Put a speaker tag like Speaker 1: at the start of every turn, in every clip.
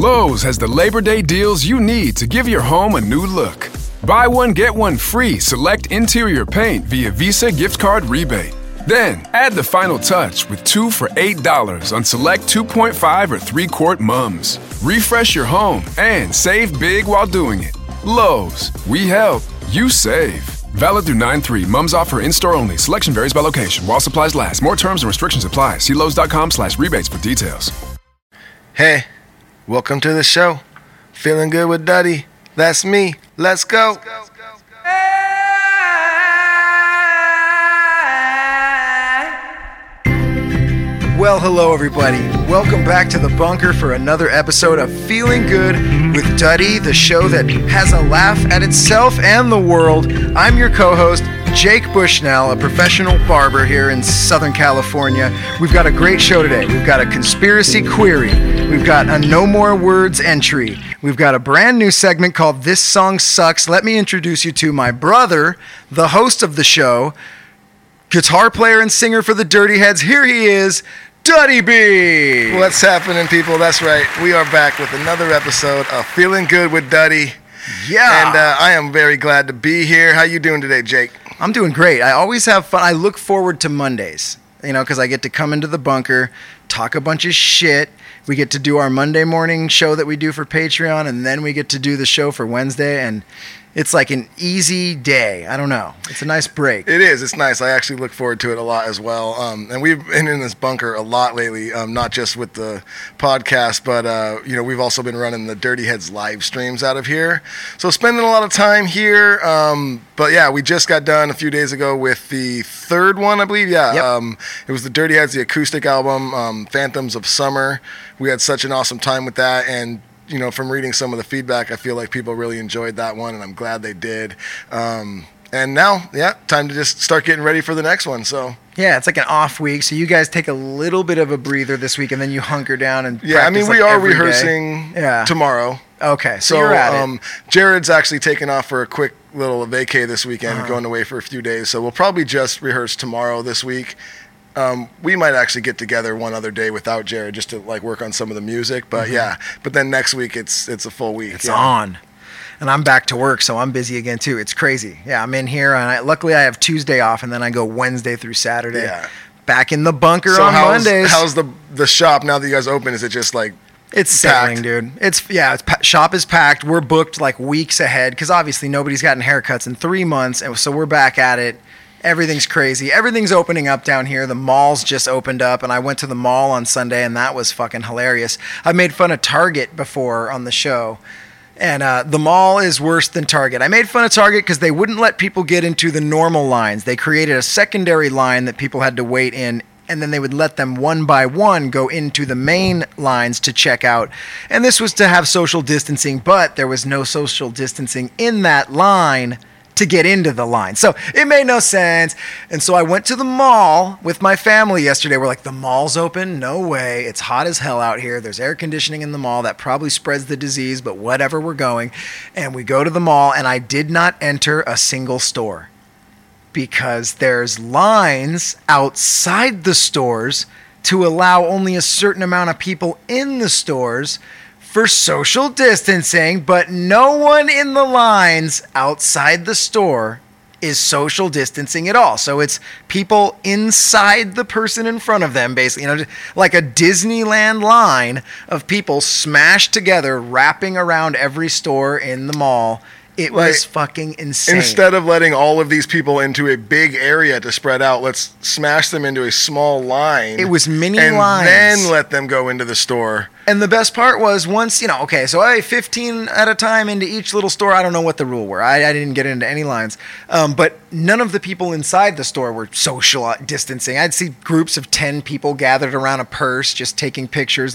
Speaker 1: Lowe's has the Labor Day deals you need to give your home a new look. Buy one, get one free select interior paint via Visa gift card rebate. Then, add the final touch with 2 for $8 on select 2.5 or 3-quart mums. Refresh your home and save big while doing it. Lowe's, we help, you save. Valid through 9/3. Mums offer in-store only. Selection varies by location. While supplies last. More terms and restrictions apply. See Lowes.com/rebates for details.
Speaker 2: Hey, welcome to the show. Feeling good with Duddy. That's me. Let's go. Well, hello, everybody. Welcome back to the bunker for another episode of Feeling Good with Duddy, the show that has a laugh at itself and the world. I'm your co-host, Jake Bushnell, a professional barber here in Southern California. We've got a great show today. We've got a conspiracy query. We've got a no more words entry. We've got a brand new segment called This Song Sucks. Let me introduce you to my brother, the host of the show, guitar player and singer for the Dirty Heads. Here he is, Duddy B. What's happening, people? That's right. We are back with another episode of Feeling Good with Duddy. Yeah. And I am very glad to be here. How you doing today, Jake? I'm doing great. I always have fun. I look forward to Mondays, because I get to come into the bunker, talk a bunch of shit. We get to do our Monday morning show that we do for Patreon, and then we get to do the show for Wednesday, and it's like an easy day. I don't know. It's a nice break. It is. It's nice. I actually look forward to it a lot as well. And we've been in this bunker a lot lately, not just with the podcast, but, we've also been running the Dirty Heads live streams out of here. So spending a lot of time here. But yeah, we just got done a few days ago with the third one, I believe. Yeah. Yep. It was the Dirty Heads, the acoustic album, Phantoms of Summer. We had such an awesome time with that. And from reading some of the feedback, I feel like people really enjoyed that one, and I'm glad they did. And now, time to just start getting ready for the next one. So yeah, it's like an off week, so you guys take a little bit of a breather this week, and then you hunker down and practice we are rehearsing tomorrow. Okay, so you're at it. Jared's actually taking off for a quick little vacay this weekend, going away for a few days. So we'll probably just rehearse tomorrow this week. We might actually get together one other day without Jared just to work on some of the music, but but then next week it's a full week. It's on, and I'm back to work, so I'm busy again too. It's crazy. Yeah, I'm in here, and luckily I have Tuesday off, and then I go Wednesday through Saturday. Yeah. Back in the bunker on Mondays. How's the shop now that you guys open? Is it just it's sailing, dude. Shop is packed. We're booked weeks ahead because obviously nobody's gotten haircuts in 3 months, and so we're back at it. Everything's crazy. Everything's opening up down here. The malls just opened up, and I went to the mall on Sunday, and that was fucking hilarious. I made fun of Target before on the show, and the mall is worse than Target. I made fun of Target because they wouldn't let people get into the normal lines. They created a secondary line that people had to wait in, and then they would let them one by one go into the main lines to check out. And this was to have social distancing, but there was no social distancing in that line to get into the line. So it made no sense. And so I went to the mall with my family yesterday. We're like, the mall's open? No way. It's hot as hell out here. There's air conditioning in the mall. That probably spreads the disease, but whatever, we're going. And we go to the mall, and I did not enter a single store because there's lines outside the stores to allow only a certain amount of people in the stores for social distancing, but no one in the lines outside the store is social distancing at all. So it's people inside the person in front of them, basically, like a Disneyland line of people smashed together, wrapping around every store in the mall. It was fucking insane. Instead of letting all of these people into a big area to spread out, let's smash them into a small line. It was mini lines. And then let them go into the store. And the best part was once, so 15 at a time into each little store. I don't know what the rule were. I didn't get into any lines. But none of the people inside the store were social distancing. I'd see groups of 10 people gathered around a purse just taking pictures.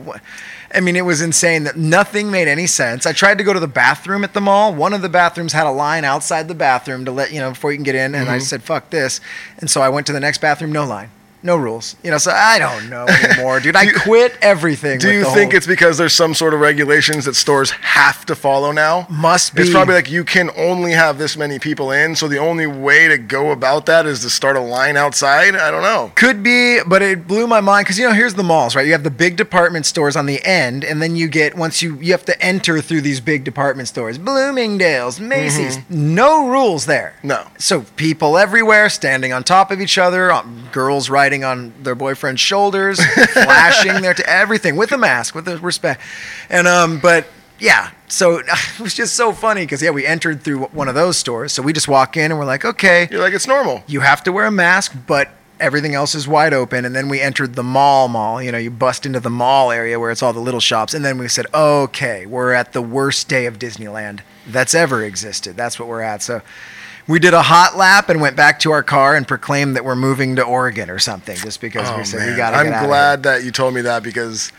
Speaker 2: And, it was insane that nothing made any sense. I tried to go to the bathroom at the mall. One of the bathrooms had a line outside the bathroom to let, before you can get in. And I said, fuck this. And so I went to the next bathroom, no line. No rules. So I don't know anymore, dude. I quit everything.
Speaker 3: Do you think it's because there's some sort of regulations that stores have to follow now?
Speaker 2: Must be.
Speaker 3: It's probably like you can only have this many people in, so the only way to go about that is to start a line outside? I don't know.
Speaker 2: Could be, but it blew my mind because, here's the malls, right? You have the big department stores on the end, and then you get, once you have to enter through these big department stores, Bloomingdale's, Macy's, no rules there.
Speaker 3: No.
Speaker 2: So people everywhere standing on top of each other, girls riding on their boyfriend's shoulders, flashing there to everything with a mask, with the respect. And, but yeah, so it was just so funny because, we entered through one of those stores. So we just walk in and we're like, okay.
Speaker 3: You're like, it's normal.
Speaker 2: You have to wear a mask, but everything else is wide open. And then we entered the mall. You bust into the mall area where it's all the little shops. And then we said, okay, we're at the worst day of Disneyland that's ever existed. That's what we're at. So we did a hot lap and went back to our car and proclaimed that we're moving to Oregon or something, just because we said we got to get out of here.
Speaker 3: I'm glad that you told me that, because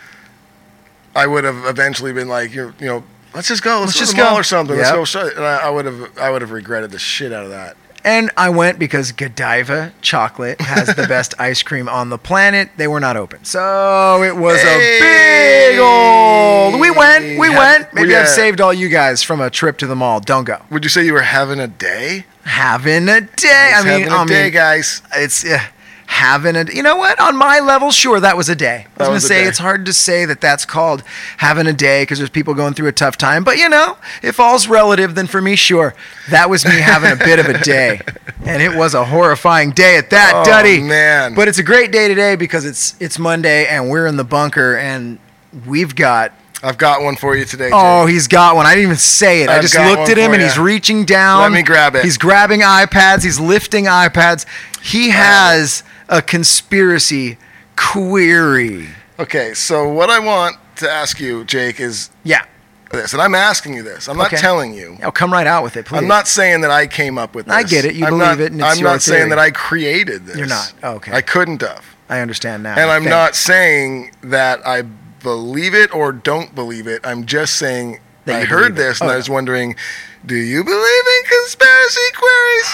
Speaker 3: I would have eventually been like, let's just go. Let's just go to the mall or something.
Speaker 2: Yep.
Speaker 3: Let's go. And I would have regretted the shit out of that.
Speaker 2: And I went because Godiva Chocolate has the best ice cream on the planet. They were not open. So it was a big old... We went. Maybe I've saved all you guys from a trip to the mall. Don't go.
Speaker 3: Would you say you were having a day?
Speaker 2: Having a day.
Speaker 3: Having a day, guys.
Speaker 2: It's... having a... You know what? On my level, sure, that was a day. I was going to say, it's hard to say that that's called having a day because there's people going through a tough time. But, if all's relative, then for me, sure, that was me having a bit of a day. And it was a horrifying day at that, Duddy.
Speaker 3: Oh, man.
Speaker 2: But it's a great day today because it's Monday and we're in the bunker and we've got...
Speaker 3: I've got one for you today, Jake.
Speaker 2: Oh, he's got one. I didn't even say it. I just looked at him and he's reaching down.
Speaker 3: Let me grab it.
Speaker 2: He's grabbing iPads. He's lifting iPads. He has a conspiracy query.
Speaker 3: Okay, so what I want to ask you, Jake, is this. And I'm asking you this. I'm not telling you.
Speaker 2: Oh, come right out with it, please.
Speaker 3: I'm not saying that I came up with this.
Speaker 2: I get it. You believe it, and it's
Speaker 3: I'm
Speaker 2: your
Speaker 3: not saying
Speaker 2: theory.
Speaker 3: that I created this.
Speaker 2: You're not. Oh, okay.
Speaker 3: I couldn't have.
Speaker 2: I understand now.
Speaker 3: And I'm not saying that I believe it or don't believe it. I'm just saying that I heard this and I was wondering, do you believe in conspiracy queries?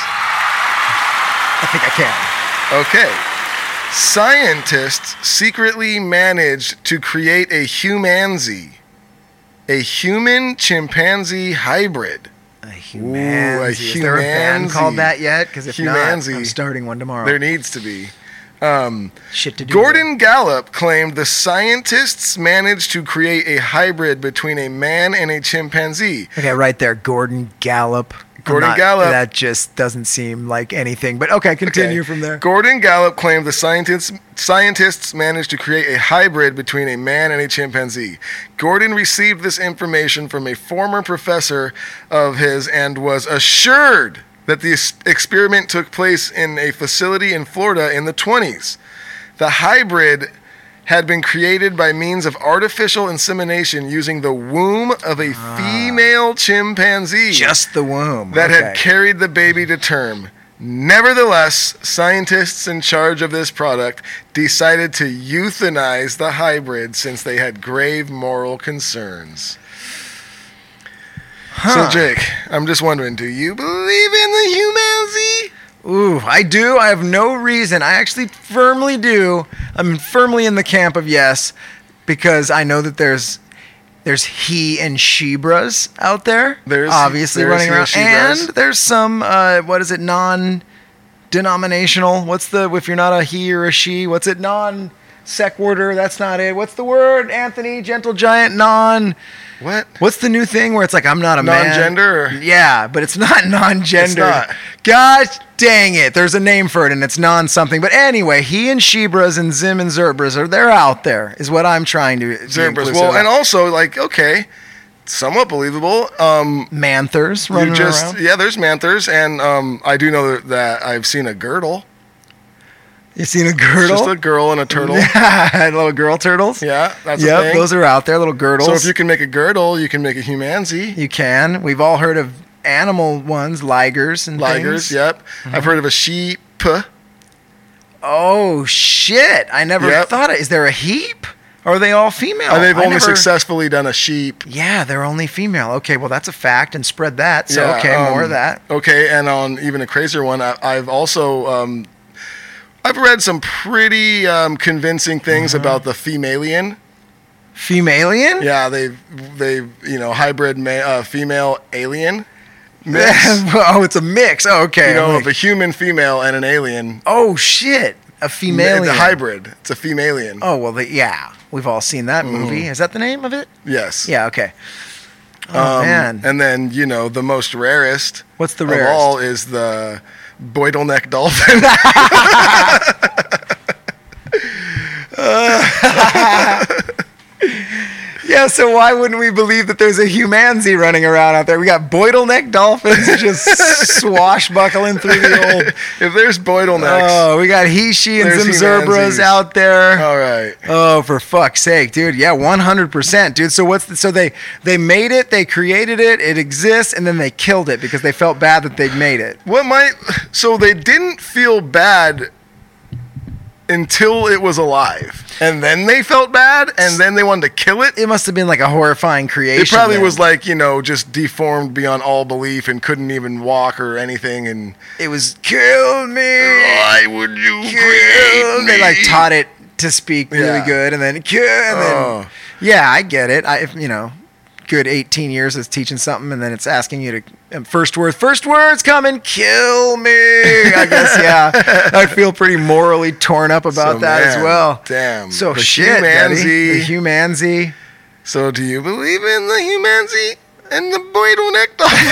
Speaker 2: I think I can.
Speaker 3: Okay. Scientists secretly managed to create a humanzee, a human-chimpanzee hybrid.
Speaker 2: A humanzee.
Speaker 3: Ooh, a
Speaker 2: Is there a band
Speaker 3: humanzee.
Speaker 2: called that yet? Because if
Speaker 3: Humanzee.
Speaker 2: not, I'm starting one tomorrow.
Speaker 3: There needs to be.
Speaker 2: Shit to do.
Speaker 3: Gordon Gallup claimed the scientists managed to create a hybrid between a man and a chimpanzee.
Speaker 2: Okay, right there. Gordon Gallup.
Speaker 3: Gallup.
Speaker 2: That just doesn't seem like anything. But okay, continue from there.
Speaker 3: Gordon Gallup claimed the scientists managed to create a hybrid between a man and a chimpanzee. Gordon received this information from a former professor of his and was assured that the experiment took place in a facility in Florida in the 1920s. The hybrid had been created by means of artificial insemination using the womb of a female chimpanzee.
Speaker 2: Just the womb.
Speaker 3: That had carried the baby to term. Nevertheless, scientists in charge of this product decided to euthanize the hybrid since they had grave moral concerns. So, Jake, I'm just wondering, do you believe in the humanzee?
Speaker 2: Ooh, I do. I have no reason. I actually firmly do. I'm firmly in the camp of yes, because I know that there's he and shebras out there. There's running around. And there's some, non-denominational. If you're not a he or a she, what's it? Non-sequitur. That's not it. What's the word, Anthony? Gentle Giant,
Speaker 3: What?
Speaker 2: What's the new thing where it's like, I'm not a man?
Speaker 3: Non-gender?
Speaker 2: Yeah, but it's not non-gender.
Speaker 3: It's not.
Speaker 2: Gosh dang it. There's a name for it, and it's non-something. But anyway, he and shebras and zim and zerbras they're out there, is what I'm trying to...
Speaker 3: Zerbras. Well, and also, somewhat believable.
Speaker 2: Manthers running around.
Speaker 3: Yeah, there's manthers, and I do know that I've seen a girdle.
Speaker 2: You seen a girdle?
Speaker 3: Just a girl and a turtle.
Speaker 2: Yeah, little girl turtles.
Speaker 3: Yeah, that's a thing.
Speaker 2: Yep, those are out there, little girdles.
Speaker 3: So if you can make a girdle, you can make a humanzee.
Speaker 2: You can. We've all heard of animal ones, ligers and things.
Speaker 3: Yep. Mm-hmm. I've heard of a sheep.
Speaker 2: Oh, shit. I never thought Is there a heap? Or are they all female?
Speaker 3: They've only successfully done a sheep.
Speaker 2: Yeah, they're only female. Okay, well, that's a fact, and spread that. So, more of that.
Speaker 3: Okay, and on even a crazier one, I've also... I've read some pretty convincing things about the femalien.
Speaker 2: Femalien?
Speaker 3: Yeah, they hybrid female alien mix.
Speaker 2: Oh, it's a mix. Oh, okay.
Speaker 3: Of a human female and an alien.
Speaker 2: Oh shit, a femalien.
Speaker 3: It's a hybrid. It's a femalien.
Speaker 2: Oh well, yeah, we've all seen that movie. Is that the name of it?
Speaker 3: Yes.
Speaker 2: Yeah. Okay. Oh man.
Speaker 3: And then the most rarest.
Speaker 2: What's the
Speaker 3: of
Speaker 2: rarest?
Speaker 3: all is the bottleneck dolphin.
Speaker 2: Yeah, so why wouldn't we believe that there's a humanzee running around out there? We got bottleneck dolphins just swashbuckling through the old...
Speaker 3: If there's bottlenecks...
Speaker 2: Oh, we got Hishi and some Zerbras
Speaker 3: humanzees
Speaker 2: out there.
Speaker 3: All right.
Speaker 2: Oh, for fuck's sake, dude. Yeah, 100%, dude. So so they made it, they created it, it exists, and then they killed it because they felt bad that they'd made it.
Speaker 3: So they didn't feel bad until it was alive. And then they felt bad, and then they wanted to kill it.
Speaker 2: It must have been like a horrifying creation.
Speaker 3: It probably
Speaker 2: then.
Speaker 3: was like, just deformed beyond all belief and couldn't even walk or anything. And
Speaker 2: it was, kill me.
Speaker 3: Why would you kill me?
Speaker 2: They like taught it to speak really good, and then kill, and then yeah, I get it. Good 18 years is teaching something, and then it's asking you to first words coming, kill me. I guess I feel pretty morally torn up about that as well.
Speaker 3: Damn.
Speaker 2: So
Speaker 3: the
Speaker 2: shit,
Speaker 3: humanzee.
Speaker 2: the humanzee.
Speaker 3: So do you believe in the humanzee and the bottleneck dolphin?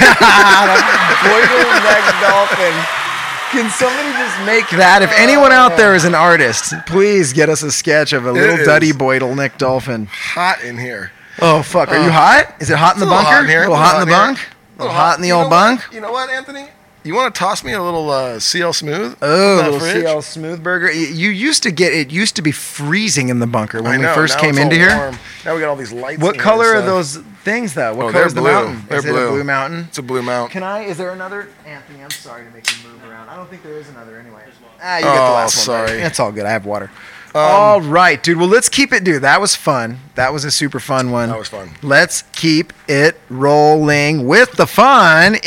Speaker 2: Bottleneck dolphin. Can somebody just make that? If anyone out there is an artist, please get us a sketch of a little duddy bottleneck dolphin.
Speaker 3: Hot in here.
Speaker 2: Oh, fuck. Are you hot? Is it hot in the bunker?
Speaker 3: Hot in here.
Speaker 2: A little hot in the bunk? A little hot in the old bunk?
Speaker 3: You know what, Anthony? You want to toss me a little CL Smooth?
Speaker 2: Oh, a little CL Smooth burger. It used to be freezing in the bunker when we first came into here.
Speaker 3: Warm. Now we got all these lights.
Speaker 2: What color are those things, though? What color is the mountain?
Speaker 3: They're blue.
Speaker 2: Is it a blue mountain?
Speaker 3: It's a blue mountain.
Speaker 2: Is there another? Anthony, I'm sorry to make you move around. I don't think there is another anyway. You get the last one. Sorry. It's all good. I have water. All right, dude. Well, let's keep it, dude. That was fun. That was a super fun one.
Speaker 3: That was fun.
Speaker 2: Let's keep it rolling with the fun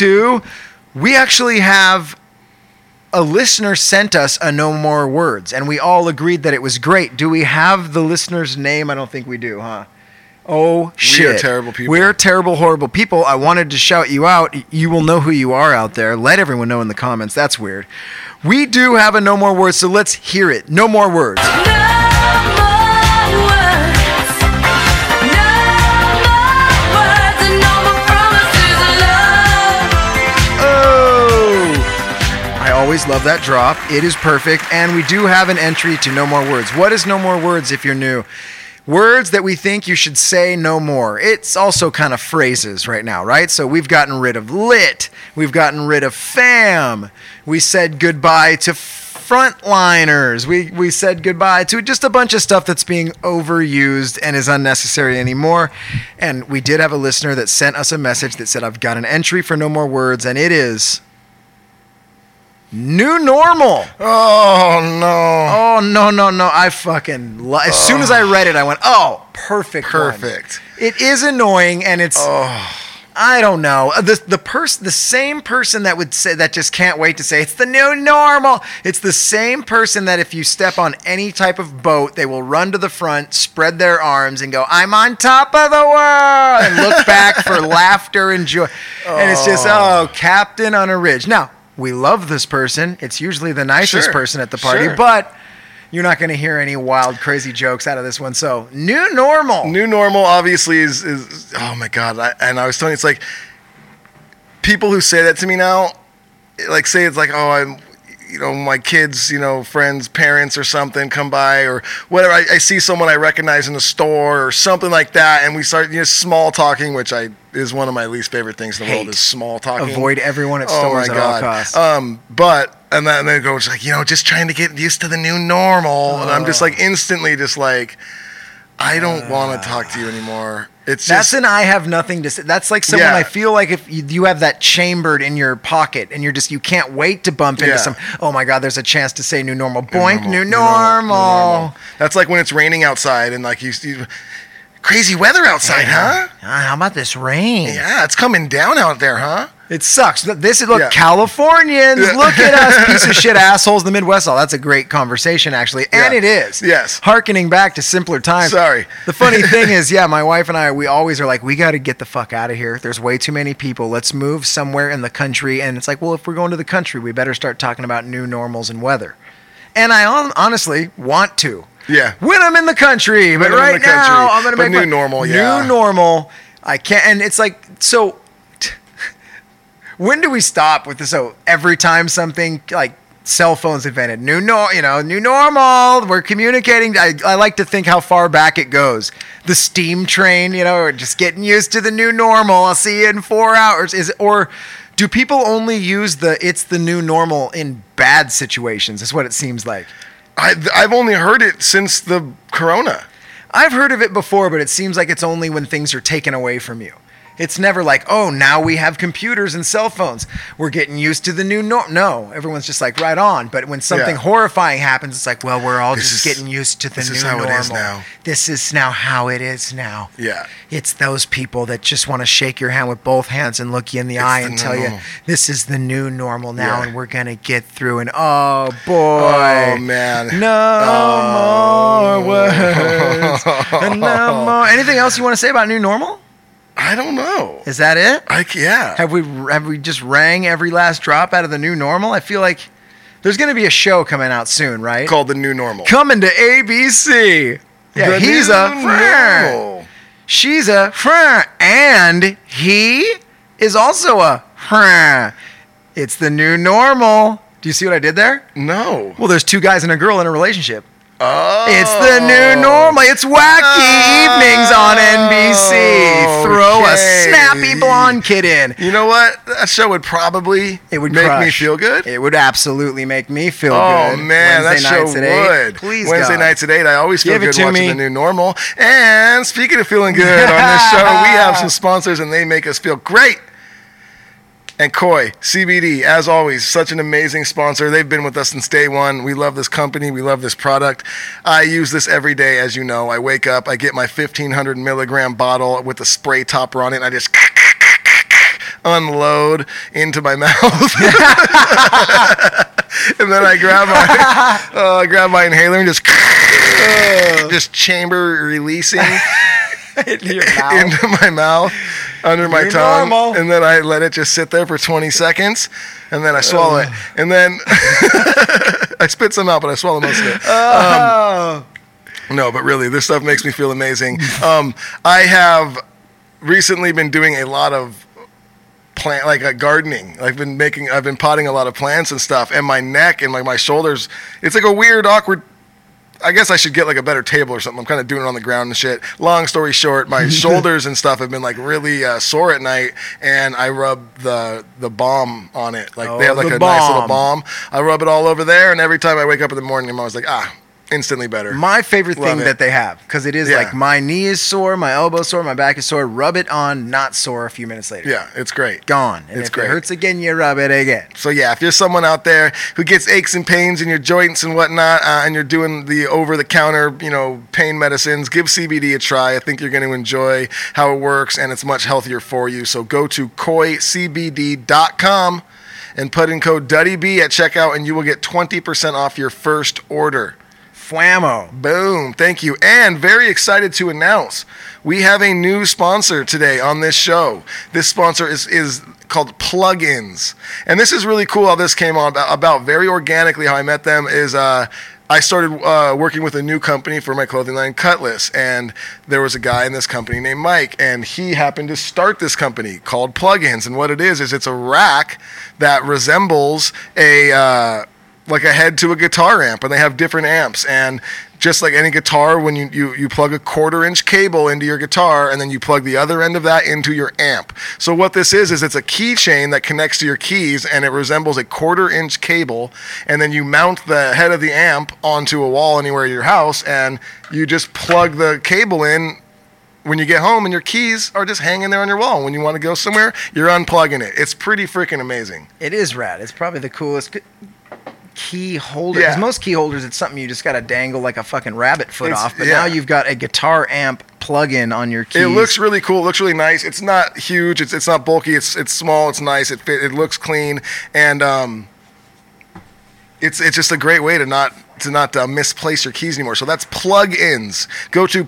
Speaker 2: we actually have a listener sent us a No More Words, and we all agreed that it was great. Do we have the listener's name? I don't think we do, huh? Oh, shit.
Speaker 3: We are terrible people.
Speaker 2: We're terrible, horrible people. I wanted to shout you out. You will know who you are out there. Let everyone know in the comments. That's weird. We do have a No More Words, so let's hear it. No More Words.
Speaker 4: No more words. No more words and no more promises of love.
Speaker 2: Oh! I always love that drop. It is perfect. And we do have an entry to No More Words. What is No More Words if you're new? Words that we think you should say no more. It's also kind of phrases right now, right? So we've gotten rid of lit. We've gotten rid of fam. We said goodbye to frontliners. We said goodbye to just a bunch of stuff that's being overused and is unnecessary anymore. And we did have a listener that sent us a message that said, I've got an entry for No More Words, and it is new normal.
Speaker 3: Oh, no.
Speaker 2: Oh, no. I fucking... As soon as I read it, I went, oh, perfect. It is annoying, and it's... I don't know. The same person that would say... That just can't wait to say, it's the new normal. It's the same person that if you step on any type of boat, they will run to the front, spread their arms, and go, I'm on top of the world, and look back for laughter and joy. And it's just, Captain on a ridge. Now... We love this person. It's usually the nicest person at the party, but you're not going to hear any wild, crazy jokes out of this one. So, new normal.
Speaker 3: New normal obviously is oh my God. I was telling you, it's like people who say that to me now, like say it's like, oh, my kids, friends, parents or something come by or whatever. I see someone I recognize in the store or something like that. And we start, small talking, which is one of my least favorite things in the world is small talking.
Speaker 2: Avoid everyone at stores at all costs.
Speaker 3: And then they go, like, just trying to get used to the new normal. And I'm just like instantly just like, I don't want to talk to you anymore.
Speaker 2: That's an I have nothing to say. That's like someone I feel like if you have that chambered in your pocket and you can't wait to bump into some, oh my God, there's a chance to say new normal. Boink, new normal.
Speaker 3: That's like when it's raining outside and like you crazy weather outside, huh?
Speaker 2: How about this rain?
Speaker 3: Yeah, it's coming down out there, huh?
Speaker 2: It sucks. This is, look,
Speaker 3: Yeah.
Speaker 2: Californians, look at us, piece of shit assholes in the Midwest. Oh, that's a great conversation, actually. And
Speaker 3: Yeah.
Speaker 2: it is.
Speaker 3: Yes.
Speaker 2: Harkening back to simpler times.
Speaker 3: Sorry.
Speaker 2: The funny thing is, yeah, my wife and I, we always are like, we got to get the fuck out of here. There's way too many people. Let's move somewhere in the country. And it's like, well, if we're going to the country, we better start talking about new normals and weather. And I honestly want to.
Speaker 3: Yeah.
Speaker 2: When I'm in the country. But
Speaker 3: When I'm in
Speaker 2: right
Speaker 3: the country.
Speaker 2: now, I'm going to
Speaker 3: But
Speaker 2: make
Speaker 3: new
Speaker 2: my-
Speaker 3: normal, yeah.
Speaker 2: New normal. I can't. And it's like, so when do we stop with this? So every time something like cell phones invented, new normal, we're communicating. I like to think how far back it goes. The steam train, or just getting used to the new normal. I'll see you in 4 hours. Or do people only use it's the new normal in bad situations? Is what it seems like.
Speaker 3: I've only heard it since the corona.
Speaker 2: I've heard of it before, but it seems like it's only when things are taken away from you. It's never like, oh, now we have computers and cell phones. We're getting used to the new norm. No, everyone's just like, right on. But when something
Speaker 3: Yeah.
Speaker 2: horrifying happens, it's like, well, we're all
Speaker 3: This
Speaker 2: just
Speaker 3: is-
Speaker 2: getting used to the
Speaker 3: this
Speaker 2: new
Speaker 3: is how
Speaker 2: normal.
Speaker 3: it is now.
Speaker 2: This is now how it is now.
Speaker 3: Yeah.
Speaker 2: It's those people that just want to shake your hand with both hands and look you in the eye
Speaker 3: the
Speaker 2: and
Speaker 3: new
Speaker 2: tell you,
Speaker 3: normal.
Speaker 2: this is the new normal now,
Speaker 3: Yeah.
Speaker 2: and we're going to get through. And oh, boy.
Speaker 3: Oh, man.
Speaker 2: No more words. And no more. Anything else you want to say about new normal?
Speaker 3: I don't know.
Speaker 2: Is that it?
Speaker 3: Yeah.
Speaker 2: Have we just rang every last drop out of the new normal? I feel like there's going to be a show coming out soon, right?
Speaker 3: Called The New Normal.
Speaker 2: Coming to ABC. Yeah,
Speaker 3: The
Speaker 2: he's
Speaker 3: New
Speaker 2: a friend.
Speaker 3: Normal.
Speaker 2: She's a friend. And he is also a friend. It's the new normal. Do you see what I did there?
Speaker 3: No.
Speaker 2: Well, there's two guys and a girl in a relationship.
Speaker 3: Oh.
Speaker 2: It's the new normal. It's wacky evenings on NBC. Throw a
Speaker 3: Okay.
Speaker 2: snappy blonde kid in.
Speaker 3: You know what? That show would probably
Speaker 2: It would
Speaker 3: make me
Speaker 2: crush.
Speaker 3: feel good.
Speaker 2: It would absolutely make me feel
Speaker 3: Oh
Speaker 2: good.
Speaker 3: man,
Speaker 2: Wednesday
Speaker 3: that show
Speaker 2: nights at 8.
Speaker 3: would.
Speaker 2: Please,
Speaker 3: Wednesday
Speaker 2: God.
Speaker 3: nights at 8. I always feel
Speaker 2: Give it
Speaker 3: good
Speaker 2: to
Speaker 3: watching
Speaker 2: me.
Speaker 3: The New Normal. And speaking of feeling good on this show, we have some sponsors and they make us feel great. And Koi CBD, as always, such an amazing sponsor. They've been with us since day one. We love this company. We love this product. I use this every day, as you know. I wake up, I get my 1,500 milligram bottle with the spray topper on it, and I just unload into my mouth. And then I grab my inhaler and just chamber releasing
Speaker 2: In your mouth.
Speaker 3: into my mouth, under my
Speaker 2: You're
Speaker 3: tongue,
Speaker 2: normal.
Speaker 3: and then I let it just sit there for 20 seconds, and then I swallow it, and then I spit some out, but I swallow most of it.
Speaker 2: Oh.
Speaker 3: No, but really, this stuff makes me feel amazing. I have recently been doing a lot of gardening. I've been potting a lot of plants and stuff, and my neck and my shoulders, it's like a weird, awkward. I guess I should get like a better table or something. I'm kind of doing it on the ground and shit. Long story short, my shoulders and stuff have been like really sore at night, and I rub the balm on it. Like they have like
Speaker 2: the
Speaker 3: a nice little
Speaker 2: balm.
Speaker 3: balm. I rub it all over there, and every time I wake up in the morning, I'm always like, instantly better.
Speaker 2: My favorite
Speaker 3: Love
Speaker 2: thing
Speaker 3: it.
Speaker 2: that they have, because it is
Speaker 3: Yeah.
Speaker 2: like my knee is sore, my elbow's sore, my back is sore. Rub it on, not sore a few minutes later.
Speaker 3: Yeah, it's great.
Speaker 2: Gone. And
Speaker 3: It's
Speaker 2: if
Speaker 3: great.
Speaker 2: it hurts again, you rub it again.
Speaker 3: So yeah, if you're someone out there who gets aches and pains in your joints and whatnot, and you're doing the over-the-counter, pain medicines, give CBD a try. I think you're going to enjoy how it works, and it's much healthier for you. So go to koicbd.com and put in code DuddyB at checkout, and you will get 20% off your first order.
Speaker 2: Fwammo.
Speaker 3: Boom. Thank you. And very excited to announce we have a new sponsor today on this show. This sponsor is called Plugins. And this is really cool how this came on about very organically. How I met them is I started working with a new company for my clothing line, Cutlass. And there was a guy in this company named Mike, and he happened to start this company called Plugins. And what it is it's a rack that resembles like a head to a guitar amp, and they have different amps. And just like any guitar, when you plug a 1/4-inch cable into your guitar, and then you plug the other end of that into your amp. So what this is it's a keychain that connects to your keys, and it resembles a 1/4-inch cable, and then you mount the head of the amp onto a wall anywhere in your house, and you just plug the cable in when you get home, and your keys are just hanging there on your wall. When you want to go somewhere, you're unplugging it. It's pretty freaking amazing.
Speaker 2: It is rad. It's probably the coolest key holder.
Speaker 3: Yeah.
Speaker 2: Because most key holders, it's something you just got to dangle like a fucking rabbit foot
Speaker 3: It's-
Speaker 2: off. But
Speaker 3: yeah.
Speaker 2: now you've got a guitar amp plug-in on your keys.
Speaker 3: It looks really cool. It looks really nice. It's not huge. It's not bulky. It's small. It's nice. It looks clean, and it's just a great way to not misplace your keys anymore. So that's Plugins. Go to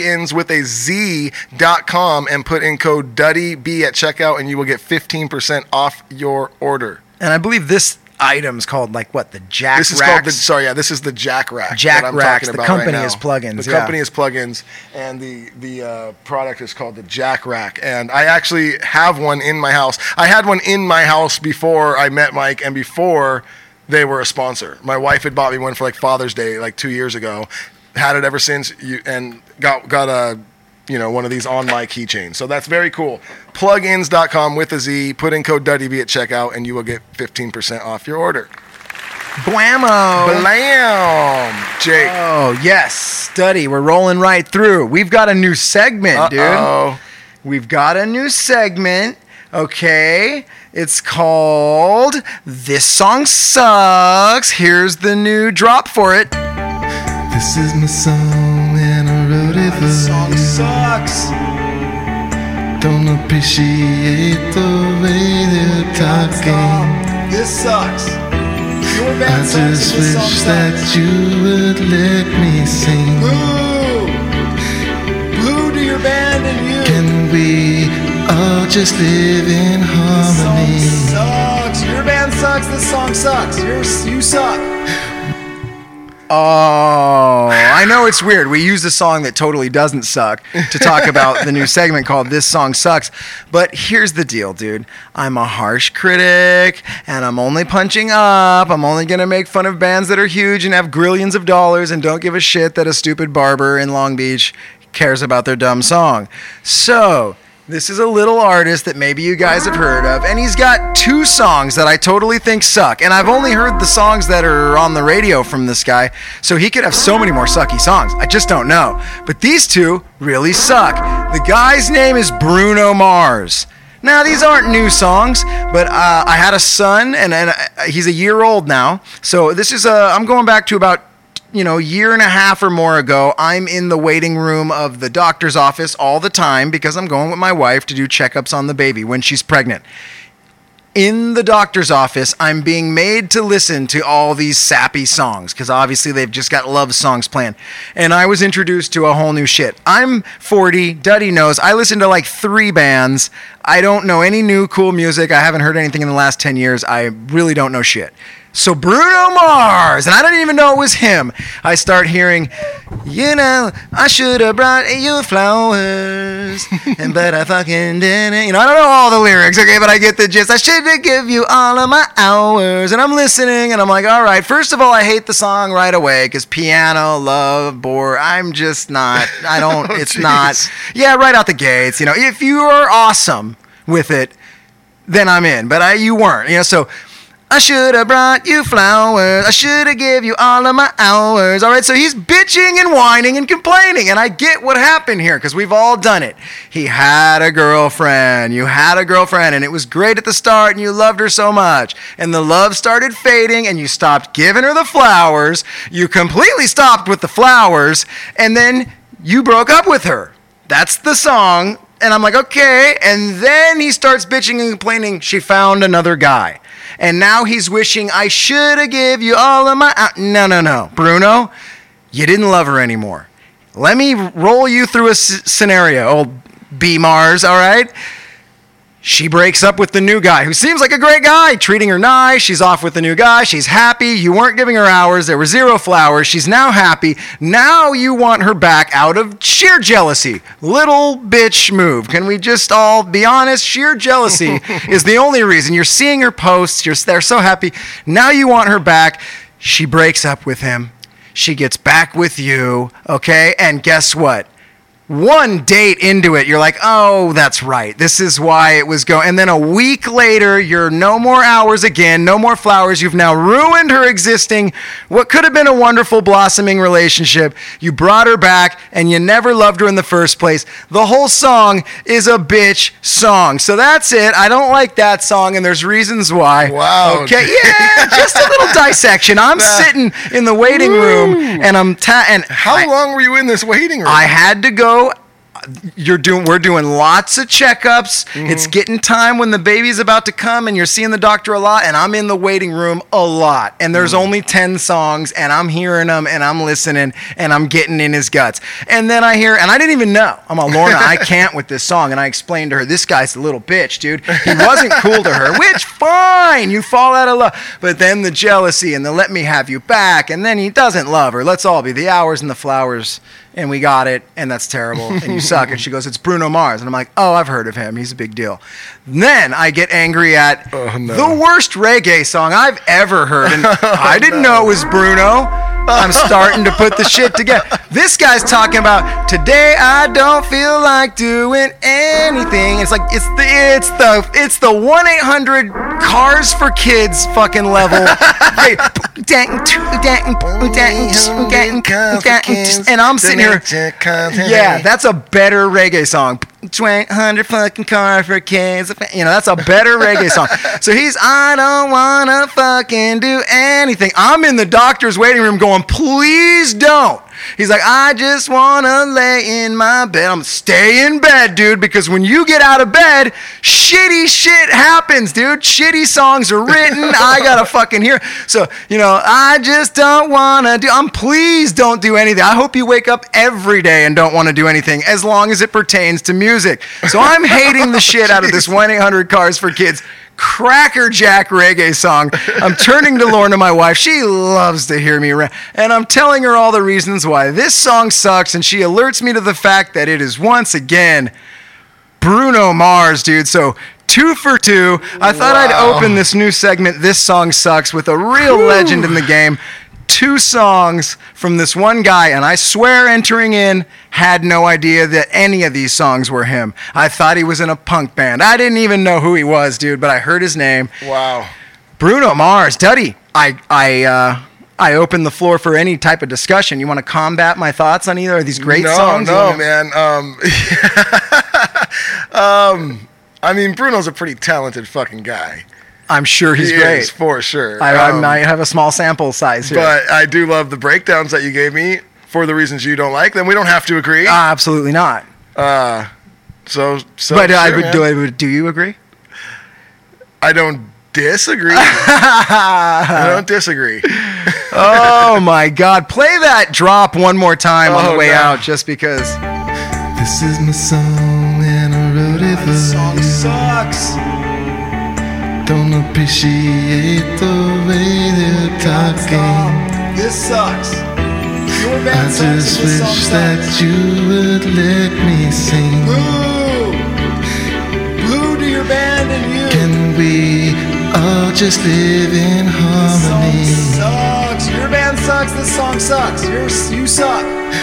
Speaker 3: plugins.com and put in code DuddyB at checkout, and you will get 15% off your order.
Speaker 2: And I believe this item's called the Jack
Speaker 3: This is
Speaker 2: Racks.
Speaker 3: called this is the Jack Rack.
Speaker 2: Jack
Speaker 3: that I'm
Speaker 2: Racks.
Speaker 3: talking
Speaker 2: The
Speaker 3: about
Speaker 2: company
Speaker 3: right now.
Speaker 2: is Plugins.
Speaker 3: The company is Plugins, and the product is called the Jack Rack. And I actually have one in my house. I had one in my house before I met Mike, and before they were a sponsor. My wife had bought me one for Father's Day 2 years ago. Had it ever since, and got a one of these on my keychains. So that's very cool. Plugins.com with a Z. Put in code DuddyB at checkout, and you will get 15% off your order.
Speaker 2: Blammo!
Speaker 3: Blam! Jake.
Speaker 2: Oh, yes. Study. We're rolling right through. We've got a new segment, dude. We've got a new segment. Okay. It's called This Song Sucks. Here's the new drop for it.
Speaker 3: This is my song and I wrote it for
Speaker 2: This song
Speaker 3: you.
Speaker 2: sucks.
Speaker 3: Don't appreciate the way they're talking.
Speaker 2: This sucks. Your
Speaker 3: I
Speaker 2: band sucks.
Speaker 3: just
Speaker 2: and this song
Speaker 3: wish
Speaker 2: sucks.
Speaker 3: that you would let me sing.
Speaker 2: Boo! Boo to your band and you.
Speaker 3: Can we all just live in harmony?
Speaker 2: This song sucks. Your band sucks. This song sucks. You suck. Oh, I know it's weird. We use a song that totally doesn't suck to talk about the new segment called This Song Sucks. But here's the deal, dude. I'm a harsh critic, and I'm only punching up. I'm only going to make fun of bands that are huge and have grillions of dollars and don't give a shit that a stupid barber in Long Beach cares about their dumb song. So, this is a little artist that maybe you guys have heard of, and he's got 2 songs that I totally think suck. And I've only heard the songs that are on the radio from this guy, so he could have so many more sucky songs. I just don't know. But these 2 really suck. The guy's name is Bruno Mars. Now, these aren't new songs, but I had a son, and he's a year old now. So this is I'm going back to about year and a half or more ago. I'm in the waiting room of the doctor's office all the time because I'm going with my wife to do checkups on the baby when she's pregnant. In the doctor's office, I'm being made to listen to all these sappy songs because obviously they've just got love songs playing. And I was introduced to a whole new shit. I'm 40. Duddy knows. I listen to 3 bands. I don't know any new cool music. I haven't heard anything in the last 10 years. I really don't know shit. So Bruno Mars, and I didn't even know it was him. I start hearing, I should have brought you flowers, but I fucking didn't. I don't know all the lyrics, okay, but I get the gist. I should have give you all of my hours, and I'm listening, and I'm like, all right. First of all, I hate the song right away because piano, love, bore. I'm just not. I don't. It's not. Yeah, right out the gates. If you are awesome with it, then I'm in. But you weren't. So. I should have brought you flowers. I should have gave you all of my hours. All right, so he's bitching and whining and complaining, and I get what happened here because we've all done it. He had a girlfriend. You had a girlfriend, and it was great at the start, and you loved her so much. And the love started fading, and you stopped giving her the flowers. You completely stopped with the flowers, and then you broke up with her. That's the song. And I'm like, okay. And then he starts bitching and complaining. She found another guy. And now he's wishing I should have give you all of my... No. Bruno, you didn't love her anymore. Let me roll you through a scenario, old B. Mars, all right? She breaks up with the new guy, who seems like a great guy, treating her nice. She's off with the new guy. She's happy. You weren't giving her hours. There were 0 flowers. She's now happy. Now you want her back out of sheer jealousy. Little bitch move. Can we just all be honest? Sheer jealousy is the only reason. You're seeing her posts. They're so happy. Now you want her back. She breaks up with him. She gets back with you, okay? And guess what? 1 date into it, you're like, oh, that's right. This is why it was going. And then a week later, you're no more hours again, no more flowers. You've now ruined her existing, what could have been a wonderful blossoming relationship. You brought her back, and you never loved her in the first place. The whole song is a bitch song. So that's it. I don't like that song, and there's reasons why.
Speaker 3: Wow.
Speaker 2: Okay, yeah, just a little dissection. I'm sitting in the waiting room, and I'm...
Speaker 3: How long were you in this waiting room?
Speaker 2: I had to go we're doing lots of checkups. It's getting time when the baby's about to come, and you're seeing the doctor a lot. And I'm in the waiting room a lot. And there's only 10 songs, and I'm hearing them, and I'm listening, and I'm getting in his guts. And then I hear, and I didn't even know. I'm like, Lorna, I can't with this song. And I explained to her, this guy's a little bitch, dude. He wasn't cool to her, which fine, you fall out of love. But then the jealousy and the let me have you back, and then he doesn't love her. Let's all be the hours and the flowers. And we got it, and that's terrible, and you suck. And she goes, it's Bruno Mars. And I'm like, oh, I've heard of him. He's a big deal. Then I get angry at the worst reggae song I've ever heard. And I didn't know it was Bruno. I'm starting to put the shit together. This guy's talking about, today I don't feel like doing anything. It's like, it's the 1-800 Cars for Kids fucking level. And I'm sitting here, yeah, that's a better reggae song. 100 fucking car for kids. That's a better reggae song. So I don't want to fucking do anything. I'm in the doctor's waiting room going, please don't. He's like, I just want to lay in my bed. I'm stay in bed, dude, because when you get out of bed, shitty shit happens, dude. Shitty songs are written. I got to fucking hear. So, I just don't want to please don't do anything. I hope you wake up every day and don't want to do anything as long as it pertains to music. So I'm hating the shit out of this 1-800 Cars for Kids Cracker Jack reggae song. I'm turning to Lorna, my wife. She loves to hear me rant, and I'm telling her all the reasons why this song sucks, and she alerts me to the fact that it is once again Bruno Mars, dude. So 2 for 2. I thought I'd open this new segment, This Song Sucks, with a real legend in the game. 2 songs from this one guy, and I swear entering in, had no idea that any of these songs were him. I thought he was in a punk band. I didn't even know who he was, dude, but I heard his name.
Speaker 3: Wow.
Speaker 2: Bruno Mars. Duddy, I open the floor for any type of discussion. You want to combat my thoughts on either of these great songs?
Speaker 3: No, man. I mean, Bruno's a pretty talented fucking guy.
Speaker 2: I'm sure he's
Speaker 3: He
Speaker 2: great.
Speaker 3: is, for sure.
Speaker 2: I might have a small sample size here.
Speaker 3: But I do love the breakdowns that you gave me for the reasons you don't like them. We don't have to agree.
Speaker 2: Absolutely not.
Speaker 3: But
Speaker 2: sure, do you agree?
Speaker 3: I don't disagree. I don't disagree.
Speaker 2: Oh my God! Play that drop one more time on the way out, just because.
Speaker 3: This is my song and I wrote it for
Speaker 2: This song
Speaker 3: you.
Speaker 2: sucks.
Speaker 3: Don't appreciate the way they're talking.
Speaker 2: This sucks. Your
Speaker 3: I
Speaker 2: band sucks.
Speaker 3: just
Speaker 2: and this song
Speaker 3: wish
Speaker 2: sucks.
Speaker 3: that you would let me sing.
Speaker 2: Boo to your band and you.
Speaker 3: Can we all just live in harmony?
Speaker 2: This song sucks. Your band sucks. This song sucks. You suck.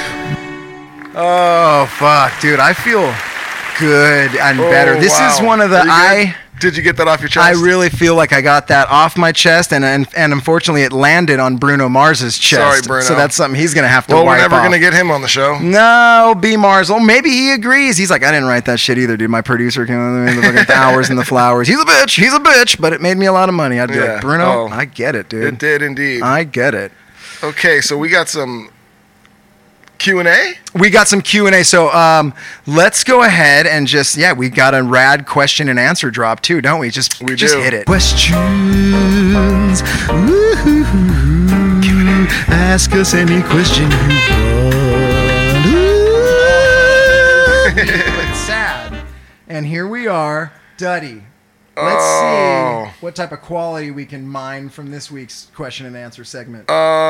Speaker 2: Oh fuck, dude! I feel good and better. This is one of the
Speaker 3: Did you get that off your chest?
Speaker 2: I really feel like I got that off my chest, and unfortunately, it landed on Bruno Mars's chest.
Speaker 3: Sorry, Bruno.
Speaker 2: So that's something he's gonna have to
Speaker 3: Well,
Speaker 2: wipe
Speaker 3: we're never
Speaker 2: off.
Speaker 3: gonna get him on the show.
Speaker 2: No, B Mars. Well, maybe he agrees. He's like, I didn't write that shit either, dude. My producer came in the fucking hours and the flowers. He's a bitch, but it made me a lot of money. I'd be
Speaker 3: Yeah.
Speaker 2: like, Bruno,
Speaker 3: Oh.
Speaker 2: I get it, dude.
Speaker 3: It did indeed.
Speaker 2: I get it.
Speaker 3: Okay, so we got some Q&A?
Speaker 2: We got some Q&A, so let's go ahead and we got a rad question and answer drop too, don't we? Just
Speaker 3: do.
Speaker 2: hit it.
Speaker 3: Questions. Q&A. Ask us any question you want.
Speaker 2: It's sad. And here we are, Duddy. Let's
Speaker 3: Oh.
Speaker 2: see what type of quality we can mine from this week's question and answer segment.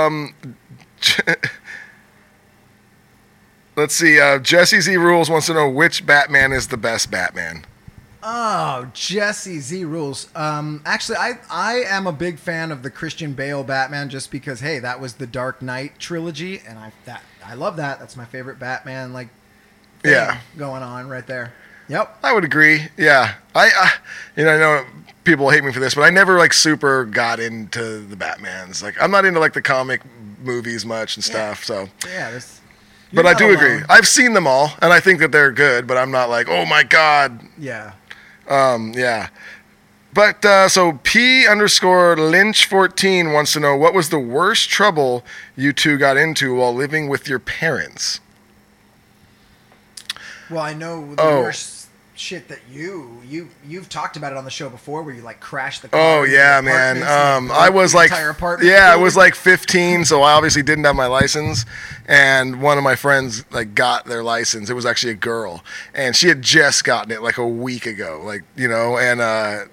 Speaker 3: Let's see. Jesse Z Rules wants to know which Batman is the best Batman.
Speaker 2: Oh, Jesse Z Rules. Actually, I am a big fan of the Christian Bale Batman just because, hey, that was the Dark Knight trilogy, and I love that. That's my favorite Batman thing going on right there. Yep.
Speaker 3: I would agree. Yeah. I know people hate me for this, but I never super got into the Batmans. I'm not into the comic movies much and stuff. So.
Speaker 2: Yeah.
Speaker 3: But I do agree. I've seen them all, and I think that they're good. But I'm not oh my god.
Speaker 2: Yeah.
Speaker 3: Yeah. But so P_Lynch14 wants to know what was the worst trouble you two got into while living with your parents.
Speaker 2: Well, I know the worst shit that you've talked about it on the show before, where you like crashed the car.
Speaker 3: Oh yeah, man. I was like, I was like 15, so I obviously didn't have my license. And one of my friends like got their license. It was actually a girl, and she had just gotten it like a week ago, like and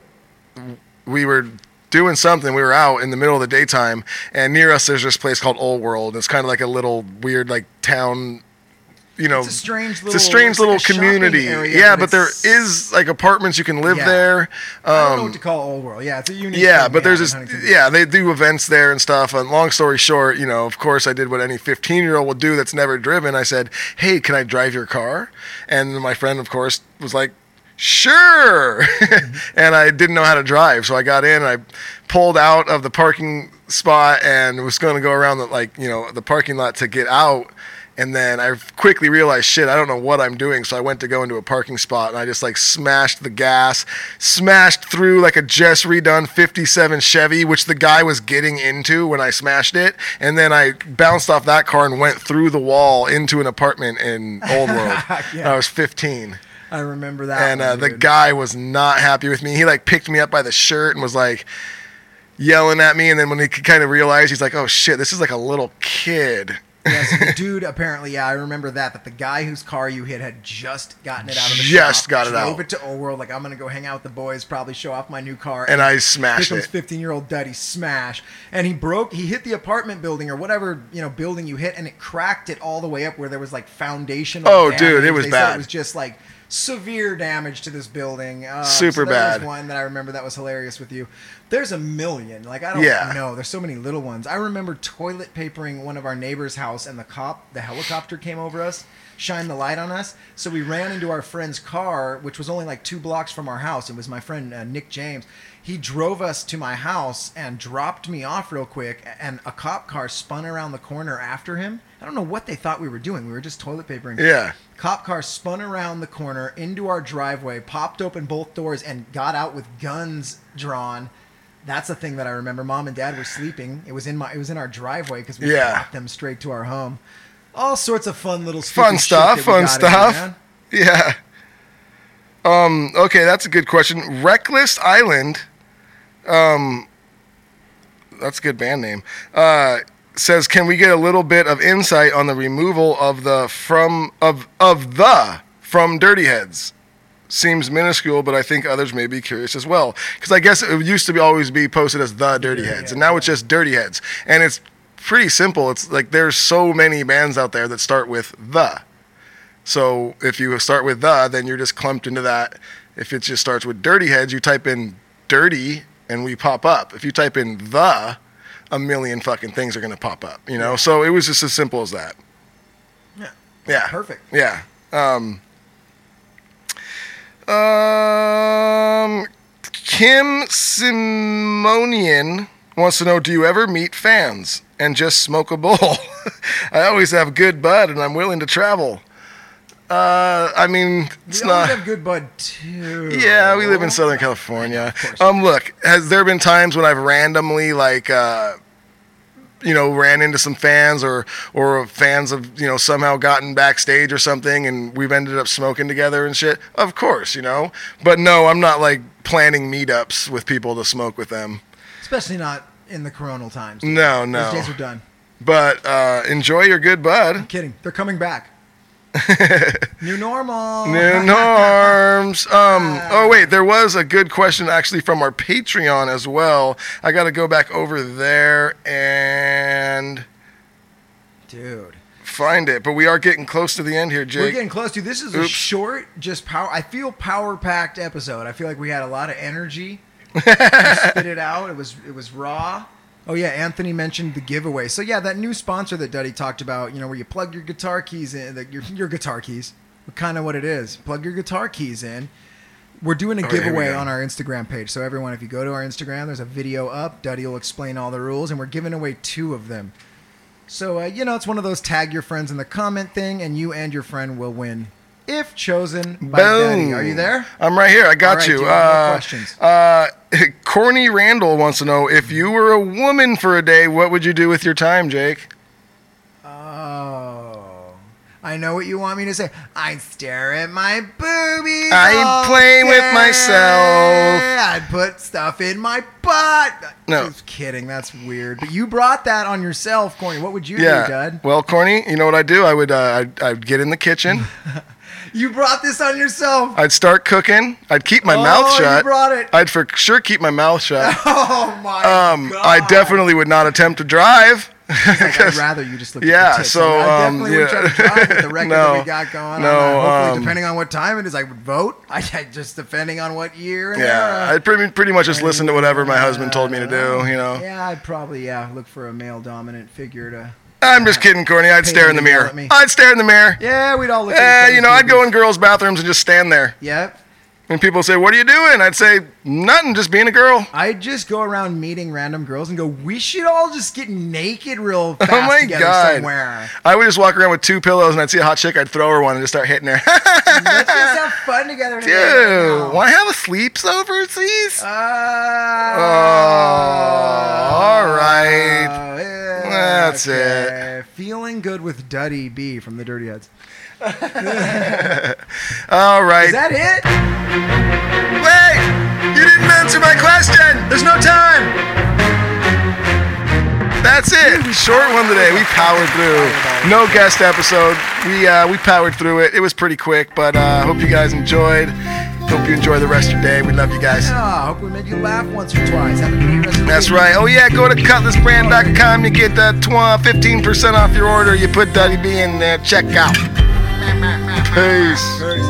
Speaker 3: we were doing something. We were out in the middle of the daytime, and near us there's this place called Old World. It's kind of like a little weird like town.
Speaker 2: It's a strange little,
Speaker 3: little community. Yeah, but there is like apartments you can live there.
Speaker 2: I don't know what to call Old World. Yeah, it's a unique.
Speaker 3: Yeah,
Speaker 2: thing
Speaker 3: but there's
Speaker 2: in
Speaker 3: this.
Speaker 2: Huntington.
Speaker 3: Yeah, they do events there and stuff. And long story short, of course, I did what any 15-year-old would do that's never driven. I said, "Hey, can I drive your car?" And my friend, of course, was like, "Sure." And I didn't know how to drive, so I got in and I pulled out of the parking spot and was going to go around the parking lot to get out. And then I quickly realized, shit, I don't know what I'm doing. So I went to go into a parking spot, and I just like smashed the gas, smashed through like a just redone 57 Chevy, which the guy was getting into when I smashed it. And then I bounced off that car and went through the wall into an apartment in Old World. I was 15.
Speaker 2: I remember that.
Speaker 3: And the guy was not happy with me. He like picked me up by the shirt and was like yelling at me. And then when he kind of realized, he's like, oh shit, this is like a little kid.
Speaker 2: Yeah, so the dude apparently, I remember that the guy whose car you hit had just gotten it out of the
Speaker 3: just
Speaker 2: shop.
Speaker 3: got it out.
Speaker 2: Drove it to Old World, like, I'm going to go hang out with the boys, probably show off my new car.
Speaker 3: And I smashed
Speaker 2: here
Speaker 3: it.
Speaker 2: comes 15-year-old Duddy, smash. And he hit the apartment building or whatever, building you hit, and it cracked it all the way up where there was, like, foundational damage.
Speaker 3: Dude, it was
Speaker 2: They
Speaker 3: bad.
Speaker 2: said it was just, like, severe damage to this building.
Speaker 3: Super
Speaker 2: so
Speaker 3: bad.
Speaker 2: That was one that I remember that was hilarious with you. There's a million. Like, I don't know. There's so many little ones. I remember toilet papering one of our neighbor's house, and the helicopter came over us, shined the light on us. So we ran into our friend's car, which was only like 2 blocks from our house. It was my friend Nick James. He drove us to my house and dropped me off real quick, and a cop car spun around the corner after him. I don't know what they thought we were doing. We were just toilet papering.
Speaker 3: Yeah.
Speaker 2: Cop car spun around the corner into our driveway, popped open both doors, and got out with guns drawn. That's the thing that I remember. Mom and Dad were sleeping. It was in our driveway because we brought them straight to our home. All sorts of fun little
Speaker 3: fun stuff. Yeah. Okay, that's a good question. Reckless Island. That's a good band name. Says, can we get a little bit of insight on the removal of the from Dirty Heads? Seems minuscule, but I think others may be curious as well. Because I guess it used to always be posted as the Dirty Heads, and now it's just Dirty Heads. And it's pretty simple. It's like there's so many bands out there that start with the. So if you start with the, then you're just clumped into that. If it just starts with Dirty Heads, you type in dirty and we pop up. If you type in the, a million fucking things are going to pop up, So it was just as simple as that.
Speaker 2: Yeah.
Speaker 3: Yeah.
Speaker 2: Perfect.
Speaker 3: Yeah. Kim Simonian wants to know, do you ever meet fans and just smoke a bowl? I always have good bud and I'm willing to travel. I mean, it's
Speaker 2: we
Speaker 3: not.
Speaker 2: We have good bud too.
Speaker 3: Yeah, we live in Southern California. Look, has there been times when I've randomly ran into some fans or fans have, somehow gotten backstage or something and we've ended up smoking together and shit? Of course, But no, I'm not like planning meetups with people to smoke with them.
Speaker 2: Especially not in the coronal times.
Speaker 3: No.
Speaker 2: Those days are done.
Speaker 3: But enjoy your good bud.
Speaker 2: I'm kidding. They're coming back. New normal.
Speaker 3: New norms. Oh wait, there was a good question actually from our Patreon as well. I got to go back over there and find it. But we are getting close to the end here, Jake.
Speaker 2: We're getting close to. This is a short, just power. I feel power-packed episode. I feel like we had a lot of energy. Spit it out. It was raw. Oh, yeah, Anthony mentioned the giveaway. So, yeah, that new sponsor that Duddy talked about, where you plug your guitar keys in, your guitar keys, kind of what it is. Plug your guitar keys in. We're doing a giveaway on our Instagram page. So, everyone, if you go to our Instagram, there's a video up. Duddy will explain all the rules, and we're giving away 2 of them. So, it's one of those tag your friends in the comment thing, and you and your friend will win. If chosen by Duddy. Are you there?
Speaker 3: I'm right here. I got you.
Speaker 2: Do you have more questions?
Speaker 3: Corny Randall wants to know, if you were a woman for a day, what would you do with your time, Jake?
Speaker 2: Oh. I know what you want me to say. I stare at my boobies.
Speaker 3: I play with myself.
Speaker 2: I'd put stuff in my butt.
Speaker 3: No.
Speaker 2: Just kidding. That's weird. But you brought that on yourself, Corny. What would you do, Dud?
Speaker 3: Well, Corny, you know what I do? I would I'd get in the kitchen.
Speaker 2: You brought this on yourself.
Speaker 3: I'd start cooking. I'd keep my mouth shut.
Speaker 2: You brought it.
Speaker 3: I'd for sure keep my mouth shut.
Speaker 2: Oh my God.
Speaker 3: I definitely would not attempt to drive.
Speaker 2: Like, I'd rather you just look at
Speaker 3: Yeah,
Speaker 2: the tits.
Speaker 3: so,
Speaker 2: I definitely would try to drive with the record
Speaker 3: No,
Speaker 2: that we got going
Speaker 3: no,
Speaker 2: on. Hopefully, depending on what time it is, I would vote. I just depending on what year and
Speaker 3: Yeah,
Speaker 2: era.
Speaker 3: I'd pretty much just listen to whatever my husband told me to do, you know.
Speaker 2: Yeah, I'd probably look for a male dominant figure to.
Speaker 3: I'm just kidding, Corny. I'd stare in the
Speaker 2: to yell
Speaker 3: mirror.
Speaker 2: at me.
Speaker 3: I'd stare in the mirror.
Speaker 2: Yeah, we'd all look at each other's
Speaker 3: I'd go
Speaker 2: boobies.
Speaker 3: in girls' bathrooms and just stand there.
Speaker 2: Yep.
Speaker 3: And people say, "What are you doing?" I'd say, "Nothing, just being a girl."
Speaker 2: I'd just go around meeting random girls and go, "We should all just get naked real fast
Speaker 3: Oh my
Speaker 2: together
Speaker 3: God.
Speaker 2: somewhere.
Speaker 3: I would just walk around with 2 pillows and I'd see a hot chick, I'd throw her one and just start hitting her.
Speaker 2: Let's just have fun together."
Speaker 3: Dude, want to have a sleepover, please?
Speaker 2: All
Speaker 3: right. That's
Speaker 2: it. Feeling good with Duddy B from the Dirty Heads.
Speaker 3: All right.
Speaker 2: Is that it?
Speaker 3: Wait! You didn't answer my question!
Speaker 2: There's no time.
Speaker 3: That's it. Short one today. We powered through. No guest episode. We powered through it. It was pretty quick, but hope you guys enjoyed. Hope you enjoy the rest of your day. We love you guys.
Speaker 2: Hope we made you laugh once or twice. Have a great rest of the
Speaker 3: That's
Speaker 2: day.
Speaker 3: right. Oh yeah, go to cutlassbrand.com. You get 15% off your order. You put Duddy B in there. Check out. Peace.
Speaker 2: Peace.